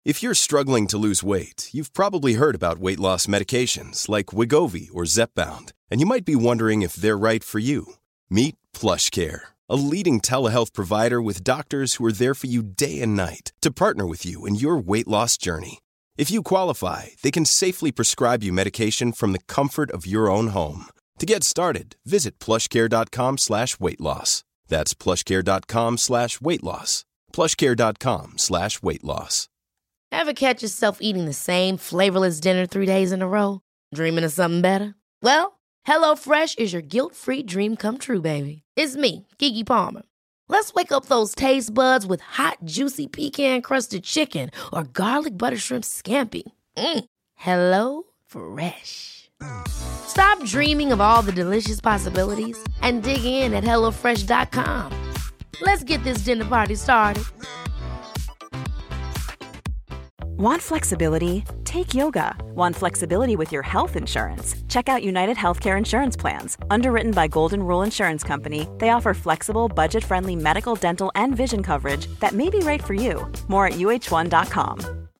If you're struggling to lose weight, you've probably heard about weight loss medications like Wegovy or Zepbound, and you might be wondering if they're right for you. Meet PlushCare, a leading telehealth provider with doctors who are there for you day and night to partner with you in your weight loss journey. If you qualify, they can safely prescribe you medication from the comfort of your own home. To get started, visit plushcare.com/weightloss. That's plushcare.com/weightloss. plushcare.com/weightloss. Ever catch yourself eating the same flavorless dinner 3 days in a row? Dreaming of something better? Well, HelloFresh is your guilt-free dream come true, baby. It's me, Keke Palmer. Let's wake up those taste buds with hot, juicy pecan-crusted chicken or garlic butter shrimp scampi. Hello Fresh. Stop dreaming of all the delicious possibilities and dig in at HelloFresh.com. Let's get this dinner party started. Want flexibility? Take yoga. Want flexibility with your health insurance? Check out United Healthcare Insurance Plans. Underwritten by Golden Rule Insurance Company, they offer flexible, budget-friendly medical, dental, and vision coverage that may be right for you. More at uh1.com.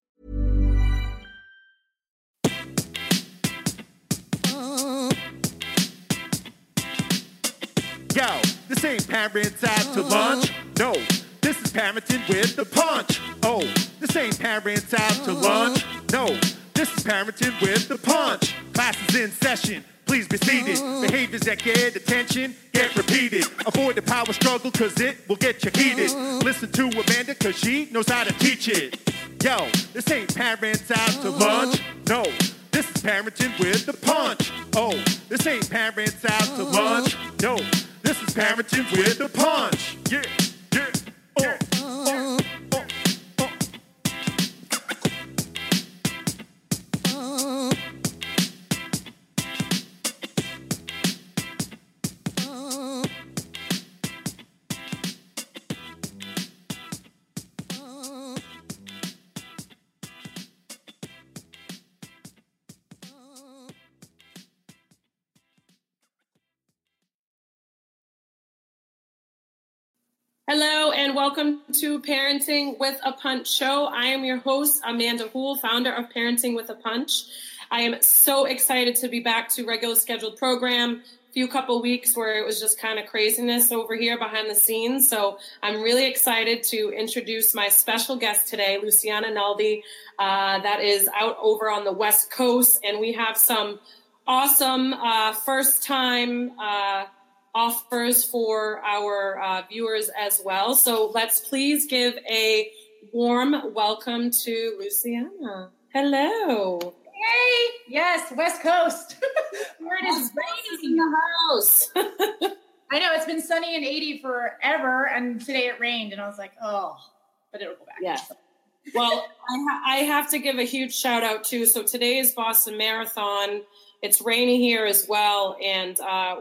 Yo, this ain't parents out to lunch. No, this is parenting with the punch. Oh, this ain't parents out to lunch. No, this is parenting with the punch. Class is in session. Please be seated. Behaviors that get attention get repeated. Avoid the power struggle cause it will get you heated. Listen to Amanda cause she knows how to teach it. Yo, this ain't parents out to lunch. No, this is parenting with the punch. Oh, this ain't parents out to lunch. No, this is parenting with the punch. Yeah, yeah, yeah. Hello and welcome to Parenting with a Punch show. I am your host, Amanda Houle, founder of Parenting with a Punch. I am so excited to be back to regular scheduled program. A couple weeks where it was just kind of craziness over here behind the scenes. So I'm really excited to introduce my special guest today, Luciana Naldi, that is out over on the West Coast. And we have some awesome first-time offers for our viewers as well. So let's please give a warm welcome to Luciana. Hello. Hey, yes, West Coast. Where it is raining in the house. I know, it's been sunny and 80 forever, and today it rained, and I was like, oh, but it'll go back. Yeah. Well, I have to give a huge shout out too. So today is Boston Marathon. It's rainy here as well, and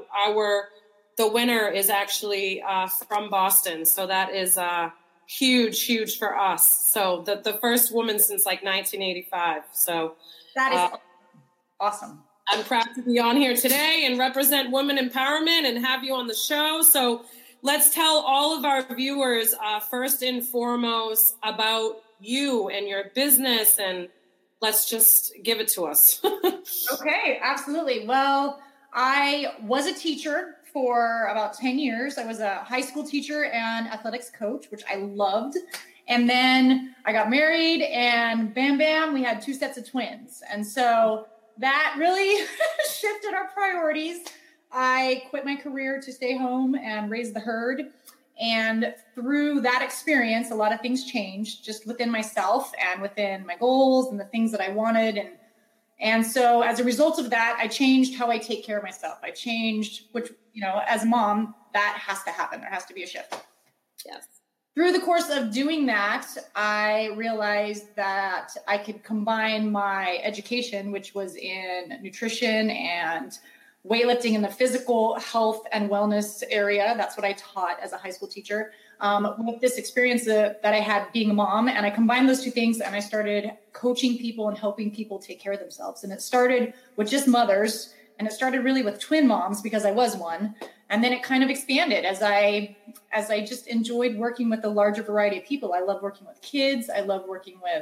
the winner is actually from Boston. So that is huge for us. So the first woman since like 1985. So that is awesome. I'm proud to be on here today and represent women empowerment and have you on the show. So let's tell all of our viewers first and foremost about you and your business, and let's just give it to us. Okay, absolutely. Well, I was a teacher for about 10 years. I was a high school teacher and athletics coach, which I loved. And then I got married and bam, we had 2 sets of twins. And so that really shifted our priorities. I quit my career to stay home and raise the herd. And through that experience, a lot of things changed just within myself and within my goals and the things that I wanted. And so as a result of that, I changed how I take care of myself. I changed, which, as a mom, that has to happen. There has to be a shift. Yes. Through the course of doing that, I realized that I could combine my education, which was in nutrition and weightlifting in the physical health and wellness area. That's what I taught as a high school teacher, with this experience that I had being a mom. And I combined those two things and I started coaching people and helping people take care of themselves. And it started with just mothers, and it started really with twin moms because I was one. And then it kind of expanded as I just enjoyed working with a larger variety of people. I love working with kids. I love working with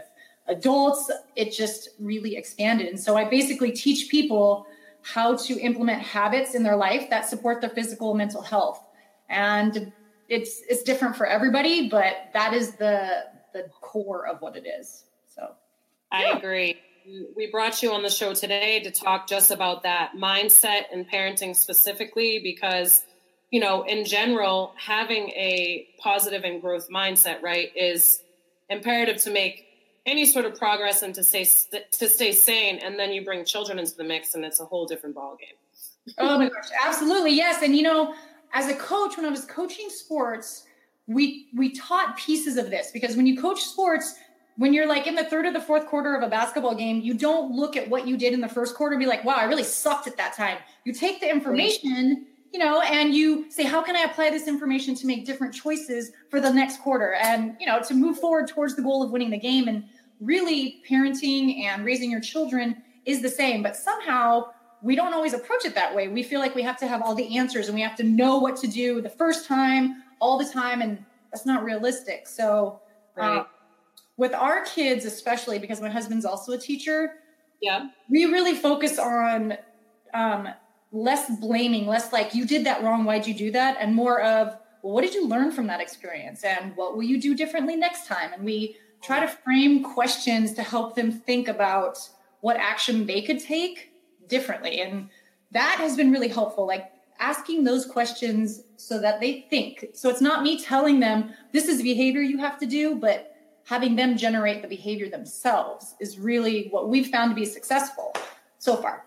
adults, it just really expanded. And so I basically teach people how to implement habits in their life that support their physical and mental health. And it's different for everybody, but that is the core of what it is. So I agree. We brought you on the show today to talk just about that mindset and parenting specifically, because, you know, in general, having a positive and growth mindset, right, is imperative to make any sort of progress and to stay sane. And then you bring children into the mix and it's a whole different ballgame. Oh my gosh, absolutely. Yes. And, you know, as a coach, when I was coaching sports, we taught pieces of this, because when you coach sports, when you're like in the third or the fourth quarter of a basketball game, you don't look at what you did in the first quarter and be like, wow, I really sucked at that time. You take the information, you know, and you say, how can I apply this information to make different choices for the next quarter? And, you know, to move forward towards the goal of winning the game. And really parenting and raising your children is the same, but somehow we don't always approach it that way. We feel like we have to have all the answers and we have to know what to do the first time, all the time. And that's not realistic. So with our kids, especially because my husband's also a teacher, we really focus on less blaming, less like, you did that wrong, why'd you do that? And more of, well, what did you learn from that experience? And what will you do differently next time? And we try to frame questions to help them think about what action they could take differently. And that has been really helpful, like asking those questions so that they think. So it's not me telling them this is behavior you have to do, but having them generate the behavior themselves is really what we've found to be successful so far.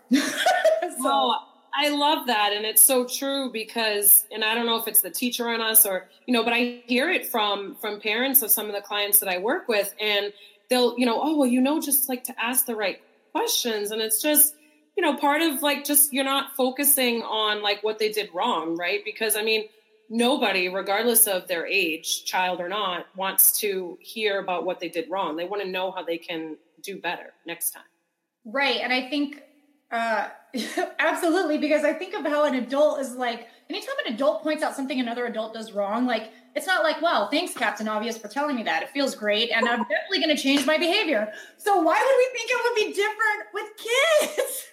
I love that. And it's so true because, and I don't know if it's the teacher in us or, you know, but I hear it from parents of some of the clients that I work with, and they'll, you know, oh, well, you know, just like to ask the right questions. And it's just, you know, part of like, just, you're not focusing on like what they did wrong. Right. Because I mean, nobody, regardless of their age, child or not, wants to hear about what they did wrong. They want to know how they can do better next time. Right. And I think, absolutely, because I think of how an adult is like, anytime an adult points out something another adult does wrong, like, it's not like, well, thanks, Captain Obvious, for telling me that. It feels great. And I'm definitely going to change my behavior. So why would we think it would be different with kids?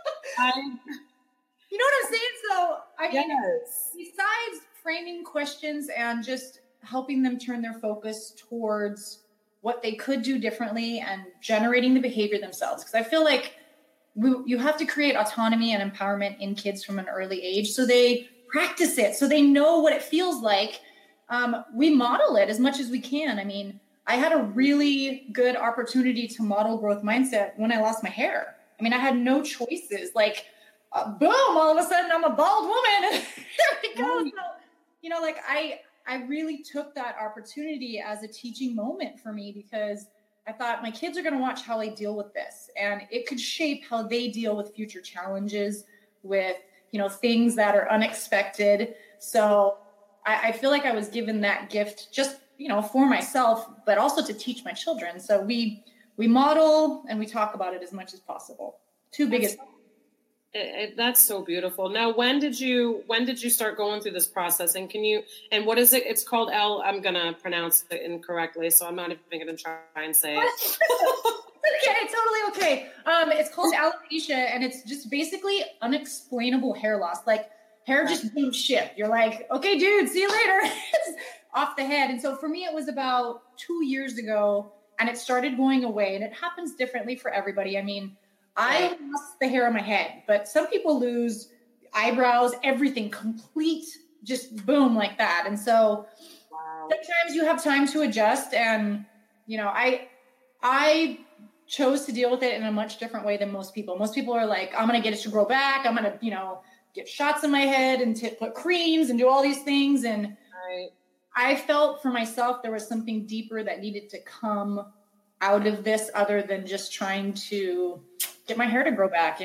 You know what I'm saying? So I mean, besides framing questions and just helping them turn their focus towards what they could do differently and generating the behavior themselves. Because I feel like you have to create autonomy and empowerment in kids from an early age so they practice it, so they know what it feels like. We model it as much as we can. I mean, I had a really good opportunity to model growth mindset when I lost my hair. I mean, I had no choices. Like, boom, all of a sudden I'm a bald woman. And here we go. So, you know, like I really took that opportunity as a teaching moment for me, because I thought my kids are going to watch how I deal with this, and it could shape how they deal with future challenges, with, you know, things that are unexpected. So I feel like I was given that gift just, you know, for myself, but also to teach my children. So we model and we talk about it as much as possible. Two biggest. That's so beautiful. Now, when did you start going through this process? And and what is it? It's called I'm going to pronounce it incorrectly, so I'm not even going to try and say it. Okay, totally okay. It's called alopecia, and it's just basically unexplainable hair loss. Like, hair just won't shift. You're like, okay, dude, see you later. It's off the head. And so for me, it was about 2 years ago, and it started going away, and it happens differently for everybody. I mean, I lost the hair on my head, but some people lose eyebrows, everything, complete, just boom, like that. And so sometimes you have time to adjust. And, you know, I chose to deal with it in a much different way than most people. Most people are like, I'm going to get it to grow back. I'm going to, you know, get shots in my head and put creams and do all these things. And I felt for myself, there was something deeper that needed to come out of this, other than just trying to get my hair to grow back.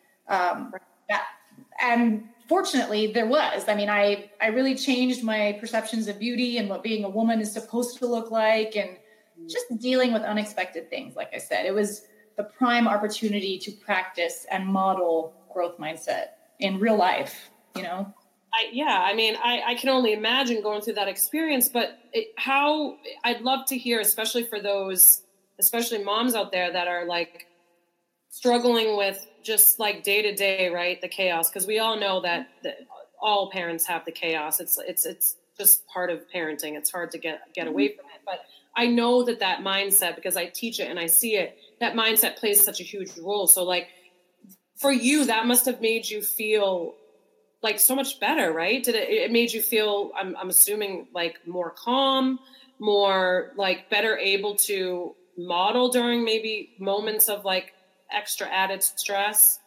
And fortunately there was. I mean, I really changed my perceptions of beauty and what being a woman is supposed to look like, and just dealing with unexpected things. Like I said, it was the prime opportunity to practice and model growth mindset in real life, you know? I mean, I can only imagine going through that experience, but I'd love to hear, especially for those especially moms out there that are like struggling with just like day to day, right? The chaos. Cause we all know that all parents have the chaos. It's just part of parenting. It's hard to get away from it. But I know that mindset, because I teach it and I see it, that mindset plays such a huge role. So like for you, that must have made you feel like so much better, right? It made you feel, I'm assuming, like more calm, more like better able to model during maybe moments of like extra added stress?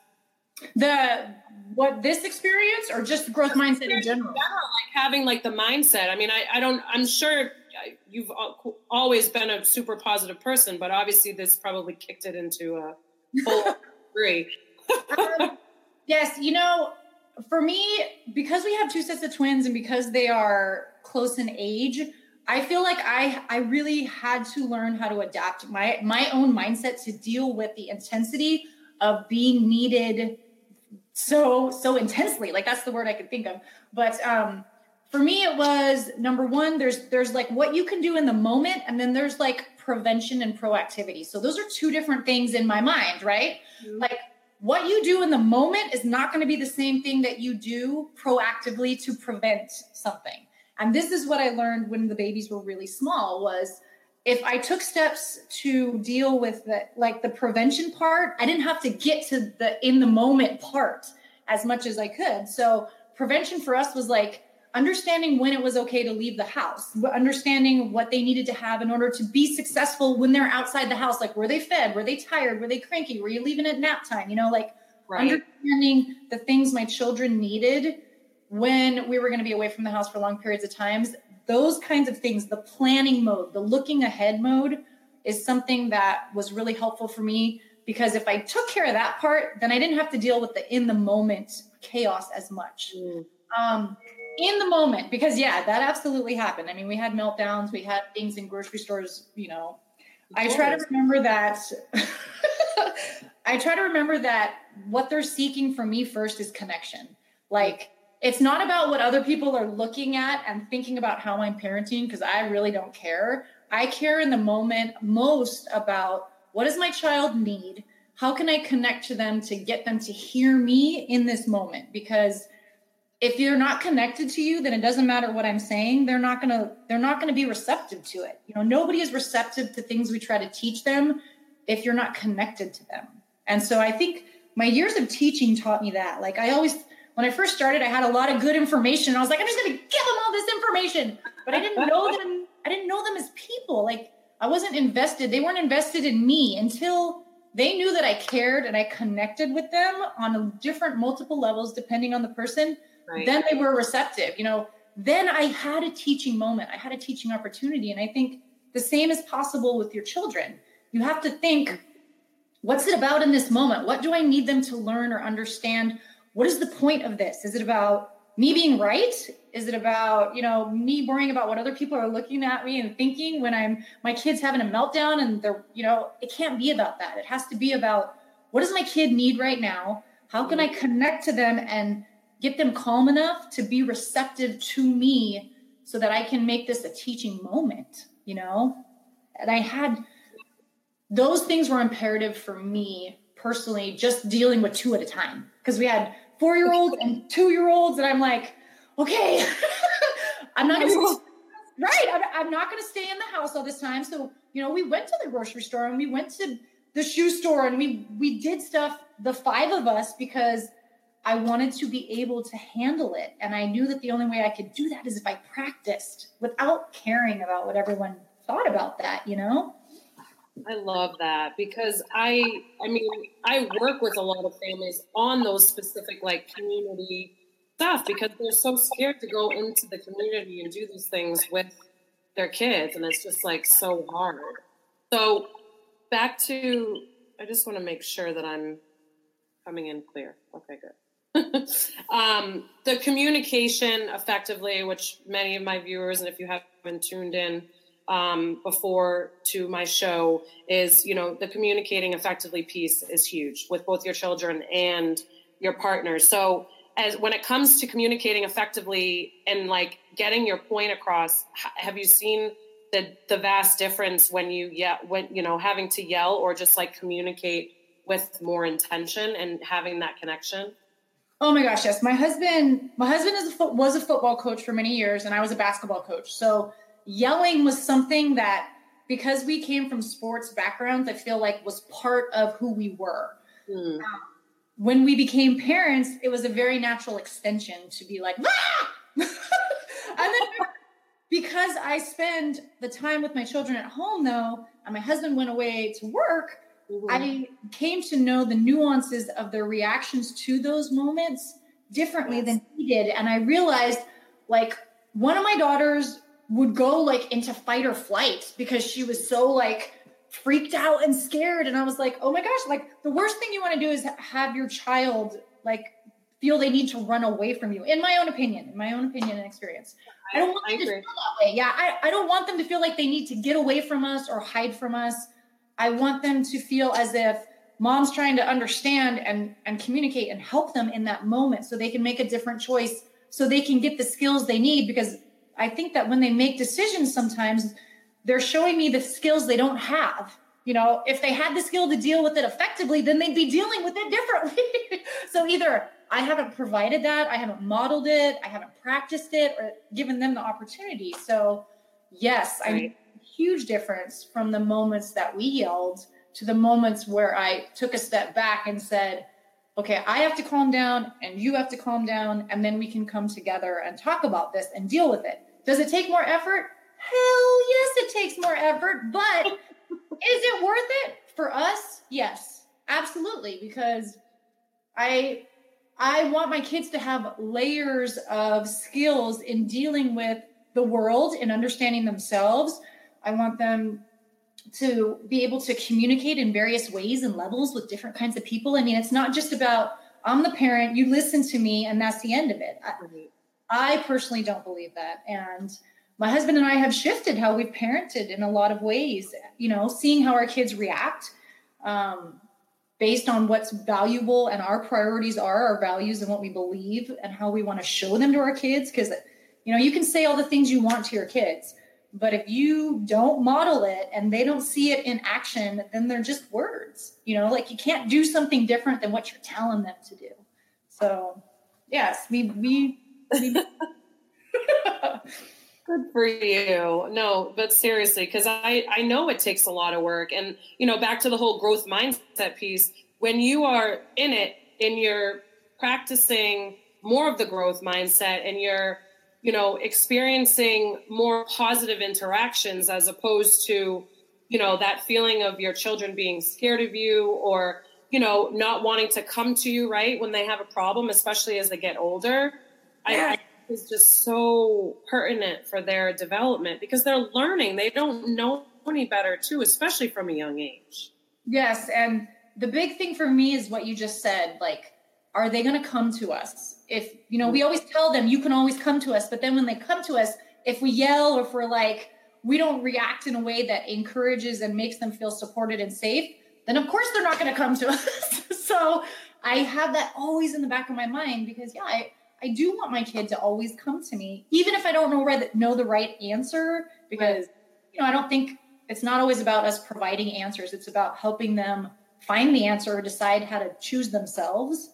This experience, or just growth mindset in general? Like having like the mindset. I mean, I'm sure you've always been a super positive person, but obviously this probably kicked it into a full degree. Yes. You know, for me, because we have two sets of twins and because they are close in age, I feel like I really had to learn how to adapt my own mindset to deal with the intensity of being needed so intensely. Like that's the word I could think of. But for me, it was number one, there's like what you can do in the moment. And then there's like prevention and proactivity. So those are two different things in my mind, right? Mm-hmm. Like what you do in the moment is not going to be the same thing that you do proactively to prevent something. And this is what I learned when the babies were really small was if I took steps to deal with the prevention part, I didn't have to get to the in the moment part as much as I could. So prevention for us was like understanding when it was okay to leave the house, understanding what they needed to have in order to be successful when they're outside the house. Like, were they fed? Were they tired? Were they cranky? Were you leaving at nap time? You know, like understanding the things my children needed when we were going to be away from the house for long periods of times. Those kinds of things, the planning mode, the looking ahead mode is something that was really helpful for me, because if I took care of that part, then I didn't have to deal with the in the moment chaos as much. In the moment, because that absolutely happened. I mean, we had meltdowns, we had things in grocery stores, you know. I try to remember that what they're seeking from me first is connection. Like, it's not about what other people are looking at and thinking about how I'm parenting, because I really don't care. I care in the moment most about what does my child need? How can I connect to them to get them to hear me in this moment? Because if you're not connected to you, then it doesn't matter what I'm saying. They're not gonna be receptive to it. You know, nobody is receptive to things we try to teach them if you're not connected to them. And so I think my years of teaching taught me that. Like when I first started, I had a lot of good information. I was like, I'm just going to give them all this information, but I didn't know them. I didn't know them as people. Like I wasn't invested. They weren't invested in me until they knew that I cared and I connected with them on different multiple levels, depending on the person. Right. Then they were receptive. You know, then I had a teaching moment. I had a teaching opportunity. And I think the same is possible with your children. You have to think, what's it about in this moment? What do I need them to learn or understand? What is the point of this? Is it about me being right? Is it about, you know, me worrying about what other people are looking at me and thinking when my kid's having a meltdown and they're, you know, it can't be about that. It has to be about what does my kid need right now? How can I connect to them and get them calm enough to be receptive to me so that I can make this a teaching moment, you know? And those things were imperative for me personally, just dealing with two at a time. Because we had 4-year-olds and 2-year-olds, and I'm like, okay, I'm not going to stay in the house all this time. So, you know, we went to the grocery store and we went to the shoe store and we did stuff, the 5 of us, because I wanted to be able to handle it. And I knew that the only way I could do that is if I practiced without caring about what everyone thought about that, you know? I love that, because I work with a lot of families on those specific like community stuff, because they're so scared to go into the community and do these things with their kids. And it's just like so hard. So back to, I just want to make sure that I'm coming in clear. Okay, good. The communication effectively, which many of my viewers, and if you haven't tuned in before to my show, is, you know, the communicating effectively piece is huge with both your children and your partners. So when it comes to communicating effectively and like getting your point across, have you seen the vast difference when having to yell or just like communicate with more intention and having that connection? Oh my gosh, yes. My husband was a football coach for many years, and I was a basketball coach. So yelling was something that, because we came from sports backgrounds, I feel like was part of who we were. When we became parents, it was a very natural extension to be like, ah! And then because I spend the time with my children at home, though, and my husband went away to work, I came to know the nuances of their reactions to those moments differently than he did. And I realized, like, one of my daughters would go like into fight or flight because she was so like freaked out and scared. And I was like, oh my gosh, like the worst thing you want to do is have your child like feel they need to run away from you. In my own opinion and experience. I don't want them to feel that way. Yeah. I don't want them to feel like they need to get away from us or hide from us. I want them to feel as if mom's trying to understand and communicate and help them in that moment so they can make a different choice, so they can get the skills they need. Because I think that when they make decisions, sometimes they're showing me the skills they don't have. You know, if they had the skill to deal with it effectively, then they'd be dealing with it differently. So either I haven't provided that, I haven't modeled it, I haven't practiced it, or given them the opportunity. So yes, I mean, huge difference from the moments that we yelled to the moments where I took a step back and said, okay, I have to calm down and you have to calm down, and then we can come together and talk about this and deal with it. Does it take more effort? Hell yes, it takes more effort, but is it worth it for us? Yes, absolutely. Because I want my kids to have layers of skills in dealing with the world and understanding themselves. I want them to be able to communicate in various ways and levels with different kinds of people. I mean, it's not just about, I'm the parent, you listen to me, and that's the end of it. I personally don't believe that. And my husband and I have shifted how we've parented in a lot of ways, you know, seeing how our kids react based on what's valuable and our priorities are, our values and what we believe and how we want to show them to our kids. Because, you know, you can say all the things you want to your kids, but if you don't model it and they don't see it in action, then they're just words, you know, like you can't do something different than what you're telling them to do. So yes, we Good for you. No, but seriously, because I know it takes a lot of work. And, you know, back to the whole growth mindset piece, when you are in it and you're practicing more of the growth mindset and you're, you know, experiencing more positive interactions as opposed to, you know, that feeling of your children being scared of you or, you know, not wanting to come to you, right, when they have a problem, especially as they get older. I is just so pertinent for their development because they're learning. They don't know any better too, especially from a young age. Yes. And the big thing for me is what you just said, like, are they going to come to us? If, you know, we always tell them you can always come to us, but then when they come to us, if we yell or if we're like, we don't react in a way that encourages and makes them feel supported and safe, then of course they're not going to come to us. So I have that always in the back of my mind because I do want my kid to always come to me, even if I don't know the right answer, because, you know, I don't think it's not always about us providing answers. It's about helping them find the answer or decide how to choose themselves.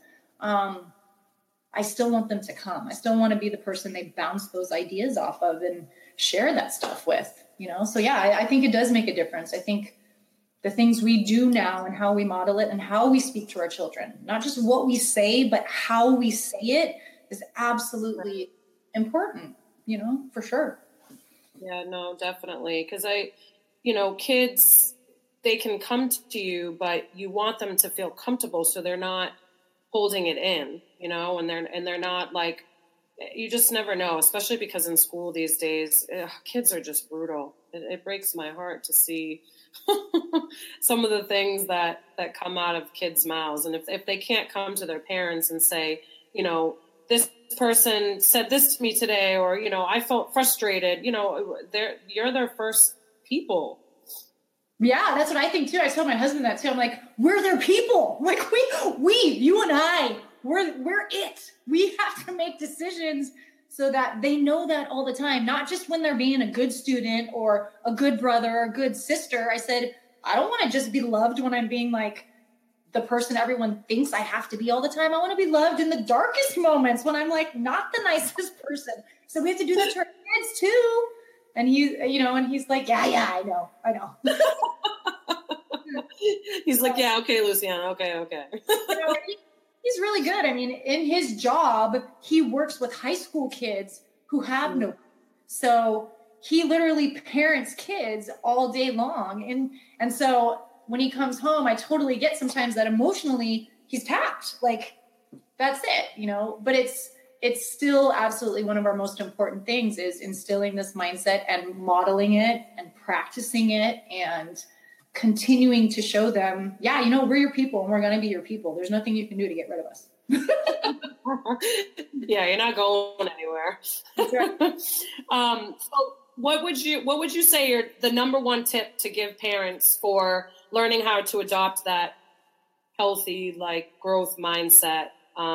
I still want them to come. I still want to be the person they bounce those ideas off of and share that stuff with, you know? So yeah, I think it does make a difference. I think the things we do now and how we model it and how we speak to our children, not just what we say, but how we say it is absolutely important, you know, for sure. Yeah, no, definitely. Because you know, kids, they can come to you, but you want them to feel comfortable so they're not holding it in, you know, and they're not like, you just never know, especially because in school these days, kids are just brutal. It breaks my heart to see some of the things that come out of kids' mouths. And if they can't come to their parents and say, you know, this person said this to me today, or, you know, I felt frustrated, you know, you're their first people. Yeah, that's what I think too. I told my husband that too. I'm like, we're their people. Like you and I, we're it. We have to make decisions so that they know that all the time, not just when they're being a good student or a good brother or a good sister. I said, I don't want to just be loved when I'm being like the person everyone thinks I have to be all the time. I want to be loved in the darkest moments when I'm like not the nicest person. So we have to do that to our kids too. And he's like, yeah, I know. He's like, yeah, okay, Luciana, okay. He's really good. I mean, in his job, he works with high school kids who have no. So he literally parents kids all day long. And so when he comes home, I totally get sometimes that emotionally he's tapped. Like, that's it, but it's still absolutely one of our most important things is instilling this mindset and modeling it and practicing it and continuing to show them, we're your people and we're going to be your people. There's nothing you can do to get rid of us. Yeah, you're not going anywhere. That's right. So what would you say the number one tip to give parents for learning how to adopt that healthy, like, growth mindset,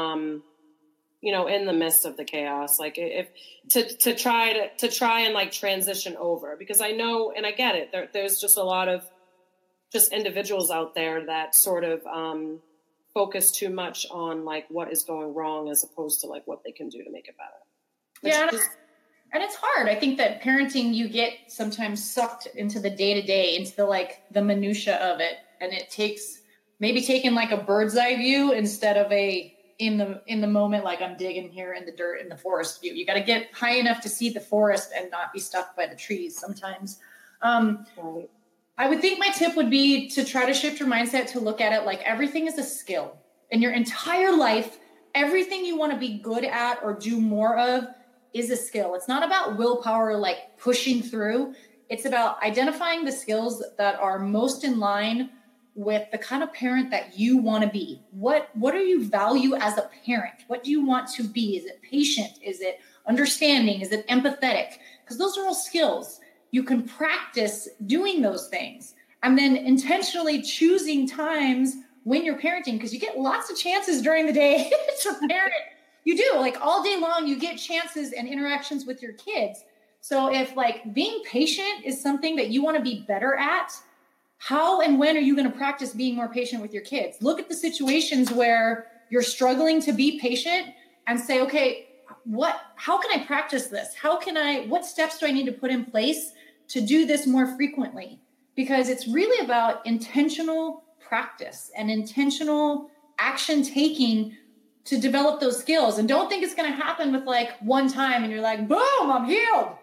in the midst of the chaos, like if to try and like transition over, because I know, and I get it, there's just a lot of just individuals out there that sort of focus too much on like what is going wrong as opposed to like what they can do to make it better. And it's hard. I think that parenting, you get sometimes sucked into the day-to-day, into the minutia of it. And it takes maybe taking like a bird's eye view instead of in the moment, like I'm digging here in the dirt in the forest view. You got to get high enough to see the forest and not be stuck by the trees sometimes. Right. I would think my tip would be to try to shift your mindset to look at it like everything is a skill. In your entire life, everything you want to be good at or do more of is a skill. It's not about willpower, like pushing through. It's about identifying the skills that are most in line with the kind of parent that you want to be. What do you value as a parent? What do you want to be? Is it patient? Is it understanding? Is it empathetic? Because those are all skills. You can practice doing those things and then intentionally choosing times when you're parenting, because you get lots of chances during the day to parent. You do, like all day long, you get chances and interactions with your kids. So if like being patient is something that you want to be better at, how and when are you going to practice being more patient with your kids? Look at the situations where you're struggling to be patient and say, okay, how can I practice this? What steps do I need to put in place to do this more frequently? Because it's really about intentional practice and intentional action taking to develop those skills. And don't think it's going to happen with like one time and you're like, boom, I'm healed.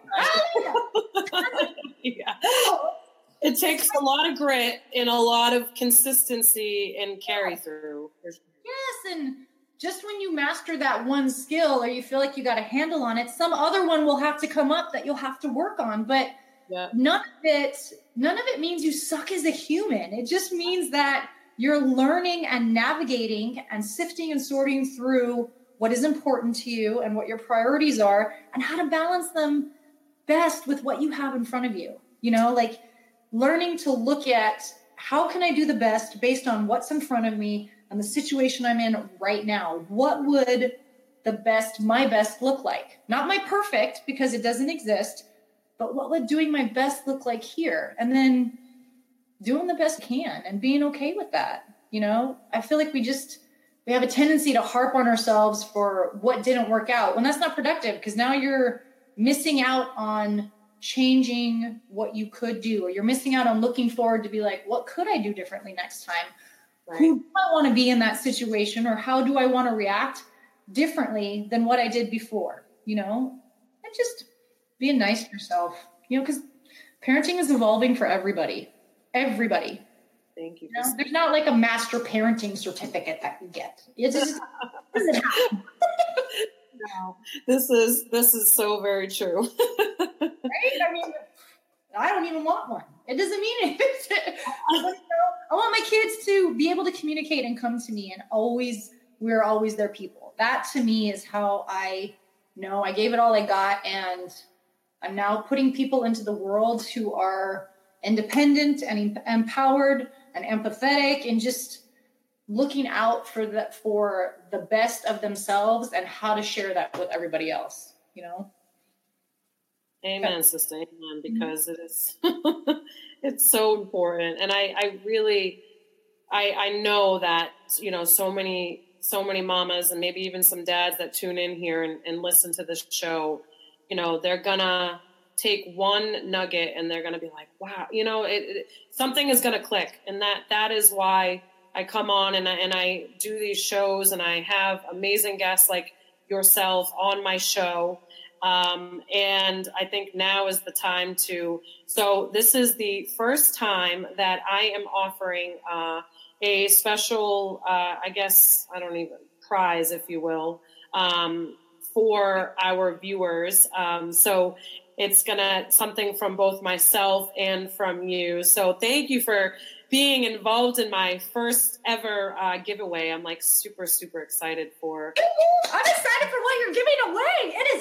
Yeah. It takes a lot of grit and a lot of consistency and carry through. Yes. And just when you master that one skill or you feel like you got a handle on it, some other one will have to come up that you'll have to work on. But none of it means you suck as a human. It just means that you're learning and navigating and sifting and sorting through what is important to you and what your priorities are and how to balance them best with what you have in front of you. Like learning to look at how can I do the best based on what's in front of me and the situation I'm in right now. What would my best look like? Not my perfect, because it doesn't exist, but what would doing my best look like here? And then doing the best I can and being okay with that. I feel like we have a tendency to harp on ourselves for what didn't work out when that's not productive, because now you're missing out on changing what you could do, or you're missing out on looking forward to be like, what could I do differently next time? Right. Who do I want to be in that situation, or how do I want to react differently than what I did before? And just being nice to yourself, because parenting is evolving for everybody. Everybody. Thank you. There's not like a master parenting certificate that you get. It just doesn't happen. No, this is so very true. Right? I mean, I don't even want one. It doesn't mean anything. I want my kids to be able to communicate and come to me, and we're always their people. That to me is how I know I gave it all I got, and I'm now putting people into the world who are independent and empowered and empathetic and just looking out for the best of themselves and how to share that with everybody else. Amen, sister. Amen. Because it is, it's so important. And I really, I know that, so many mamas and maybe even some dads that tune in here and listen to this show, they're gonna take one nugget and they're gonna be like, wow, something is gonna click. And that is why I come on and I do these shows and I have amazing guests like yourself on my show. And I think now is the time so this is the first time that I am offering, a special, prize, if you will, for our viewers. So it's something from both myself and from you. So thank you for being involved in my first ever giveaway. I'm like super, super excited for. I'm excited for what you're giving away. It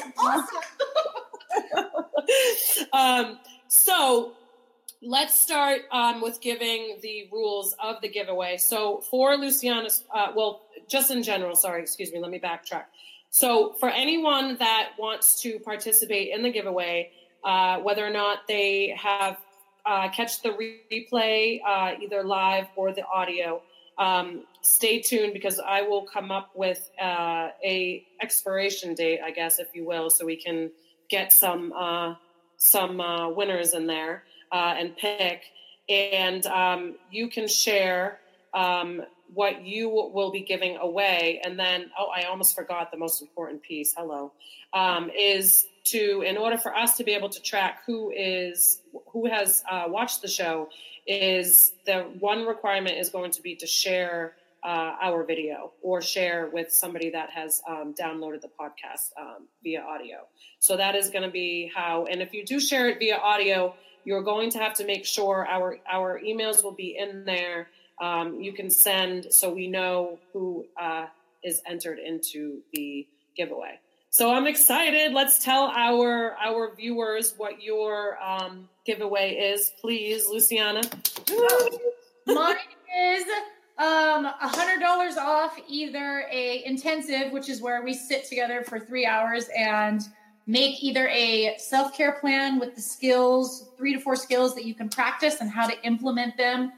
is awesome. So let's start with giving the rules of the giveaway. So for Luciana's, just in general, let me backtrack. So for anyone that wants to participate in the giveaway, whether or not they have catch the replay, either live or the audio, stay tuned because I will come up with a expiration date, I guess, if you will, so we can get some winners in there and pick. And you can share what you will be giving away. And then, I almost forgot the most important piece. Is in order for us to be able to track who has watched the show, is the one requirement is going to be to share our video or share with somebody that has downloaded the podcast via audio. So that is going to be how, and if you do share it via audio, you're going to have to make sure our emails will be in there. You can send so we know who is entered into the giveaway. So I'm excited. Let's tell our viewers what your giveaway is, please, Luciana. Mine is $100 off either a intensive, which is where we sit together for 3 hours and make either a self-care plan with the skills, 3 to 4 skills that you can practice and how to implement them,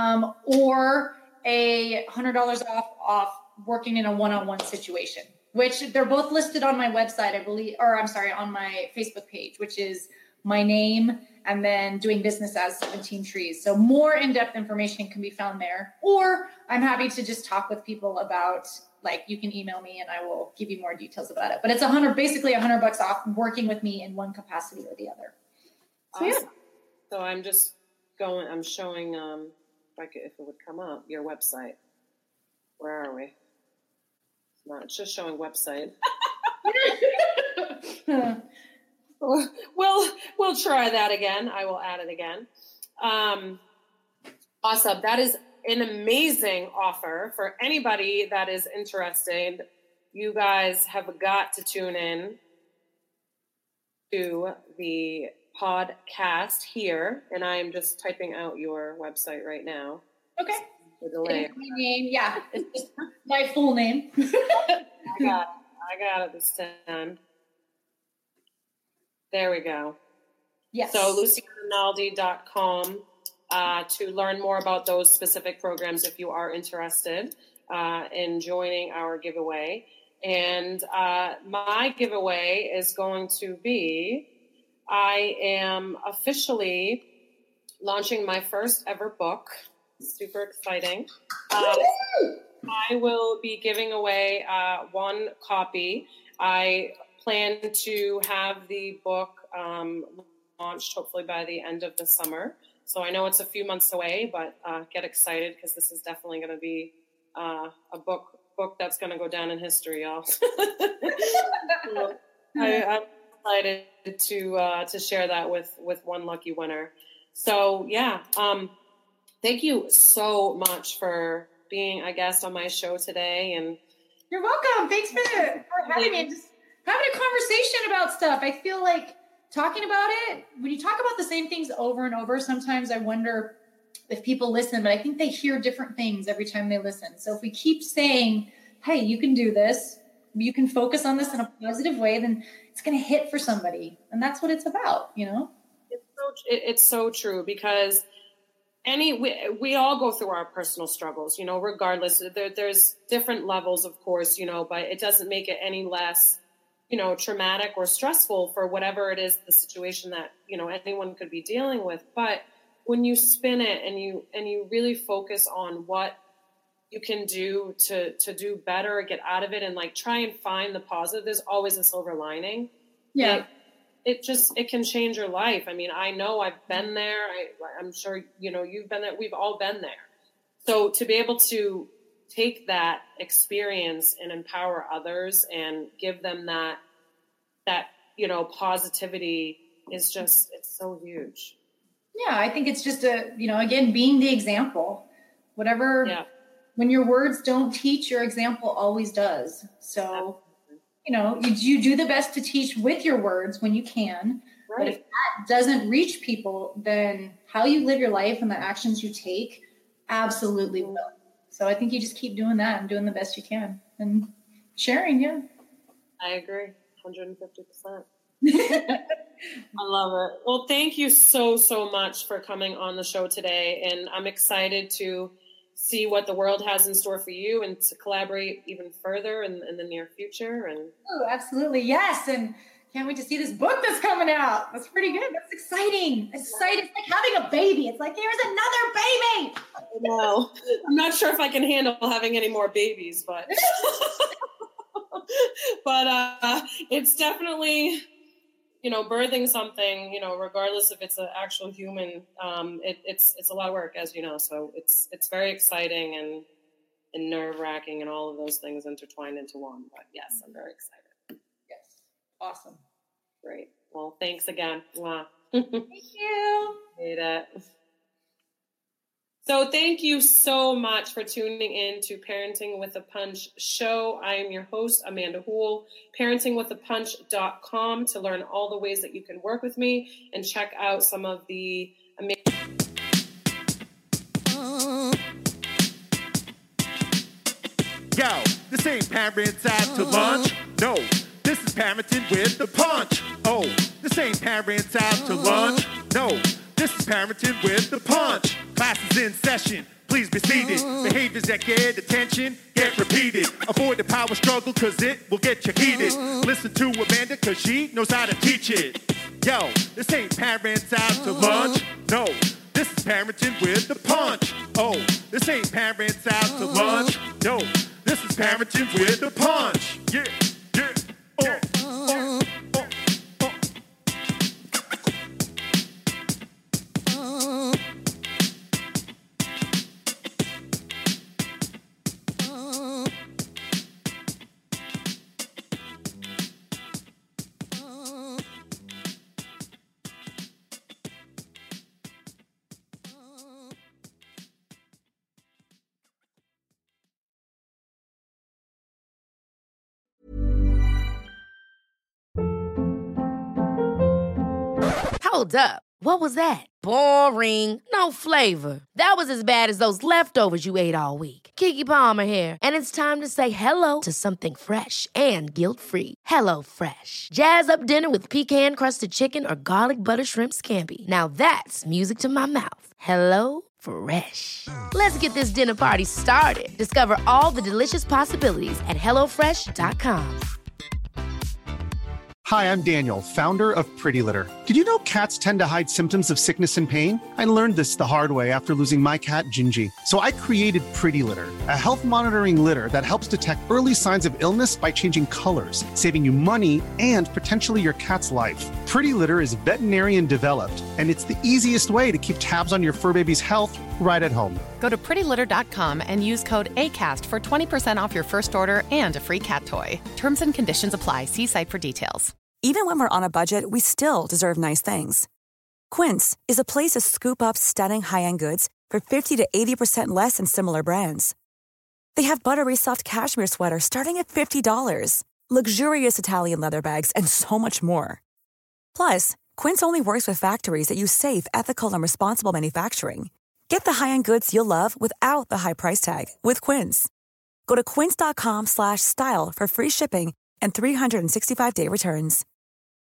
or a $100 off working in a one-on-one situation, which they're both listed on my website, I believe, on my Facebook page, which is my name and then doing business as 17 Trees. So more in-depth information can be found there, or I'm happy to just talk with people about, you can email me and I will give you more details about it. But it's basically $100 off working with me in one capacity or the other. So, awesome. Yeah. So I'm showing, if it would come up, your website. Where are we? It's just showing website. We'll try that again. I will add it again. Awesome. That is an amazing offer for anybody that is interested. You guys have got to tune in to the podcast here, and I am just typing out your website right now. Okay. The delay. It's my name. Yeah, it's just my full name. I got it this time. There we go. Yes. So luciananaldi.com to learn more about those specific programs if you are interested in joining our giveaway. And my giveaway is going to be, I am officially launching my first ever book. Super exciting. I will be giving away one copy. I plan to have the book launched hopefully by the end of the summer. So I know it's a few months away, but get excited because this is definitely going to be a book that's going to go down in history, y'all. I'm excited to share that with one lucky winner. So yeah, thank you so much for being a guest on my show today. And you're welcome. Thanks for having me and just having a conversation about stuff. I feel like talking about it, when you talk about the same things over and over, sometimes I wonder if people listen, but I think they hear different things every time they listen. So if we keep saying, hey, you can do this, you can focus on this in a positive way, then it's going to hit for somebody. And that's what it's about, It's so true, because we all go through our personal struggles, regardless. There's different levels, of course, but it doesn't make it any less, traumatic or stressful for whatever it is, the situation that, anyone could be dealing with. But when you spin it and you really focus on what you can do to do better, get out of it, and like try and find the positive, there's always a silver lining. Yeah. It can change your life. I mean, I know I've been there. I'm sure, you've been there. We've all been there. So to be able to take that experience and empower others and give them that positivity is just, it's so huge. Yeah. I think it's just again, being the example, whatever, when your words don't teach, your example always does. So you do the best to teach with your words when you can. Right. But if that doesn't reach people, then how you live your life and the actions you take absolutely will. So I think you just keep doing that and doing the best you can and sharing. Yeah. I agree. 150%. I love it. Well, thank you so much for coming on the show today. And I'm excited to see what the world has in store for you and to collaborate even further in the near future. Oh, absolutely. Yes. And can't wait to see this book that's coming out. That's pretty good. That's exciting. It's exciting. It's like having a baby. It's like, here's another baby. I know. I'm not sure if I can handle having any more babies, but it's definitely, birthing something, regardless if it's an actual human, it's a lot of work, as you know. So it's very exciting and nerve-wracking and all of those things intertwined into one. But yes, I'm very excited. Yes. Awesome. Great. Well, thanks again. Wow. Thank you. Made it. So thank you so much for tuning in to Parenting with a Punch show. I am your host, Amanda Houle, parentingwithapunch.com to learn all the ways that you can work with me and check out some of the amazing... Yo, this ain't Parents Out to Lunch. No, this is Parenting with a Punch. Oh, this ain't Parents Out to Lunch. No, this is Parenting with a Punch. Class is in session. Please be seated. Behaviors that get attention get repeated. Avoid the power struggle because it will get you heated. Listen to Amanda because she knows how to teach it. Yo, this ain't Parents Out to Lunch. No, this is Parenting with a Punch. Oh, this ain't Parents Out to Lunch. No, this is Parenting with a Punch. Yeah, yeah, Hold up. What was that? Boring. No flavor. That was as bad as those leftovers you ate all week. Keke Palmer here. And it's time to say hello to something fresh and guilt-free. Hello Fresh. Jazz up dinner with pecan-crusted chicken or garlic butter shrimp scampi. Now that's music to my mouth. Hello Fresh. Let's get this dinner party started. Discover all the delicious possibilities at HelloFresh.com. Hi, I'm Daniel, founder of Pretty Litter. Did you know cats tend to hide symptoms of sickness and pain? I learned this the hard way after losing my cat, Gingy. So I created Pretty Litter, a health monitoring litter that helps detect early signs of illness by changing colors, saving you money and potentially your cat's life. Pretty Litter is veterinarian developed, and it's the easiest way to keep tabs on your fur baby's health right at home. Go to prettylitter.com and use code ACAST for 20% off your first order and a free cat toy. Terms and conditions apply. See site for details. Even when we're on a budget, we still deserve nice things. Quince is a place to scoop up stunning high-end goods for 50 to 80% less than similar brands. They have buttery soft cashmere sweaters starting at $50, luxurious Italian leather bags, and so much more. Plus, Quince only works with factories that use safe, ethical, and responsible manufacturing. Get the high-end goods you'll love without the high price tag with Quince. Go to quince.com/style for free shipping and 365-day returns.